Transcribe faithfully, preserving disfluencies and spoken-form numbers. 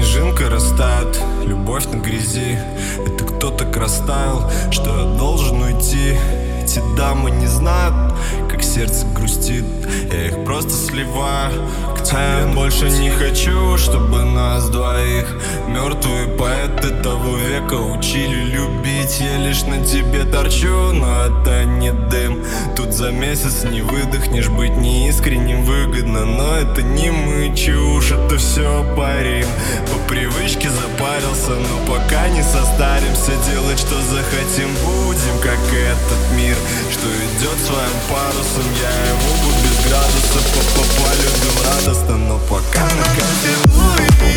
снежинка растает, любовь на грязи. Это кто так растаял, что я должен уйти. Эти дамы не знают, как сердце грустит. Я их просто сливаю к тебе. Я больше не хочу, чтобы нас двоих мертвые поэты того века учили любить. Я лишь на тебе торчу, но это не дым. Тут за месяц не выдохнешь, быть неискренним выгодно. Но это не мы, чушь, это все парим. По привычке запарился, но пока не состаримся. Делать, что захотим, будем, как этот мир, что идет своим парусом. Я его бы без градусов, по полюбим радостно, но пока на кайфе.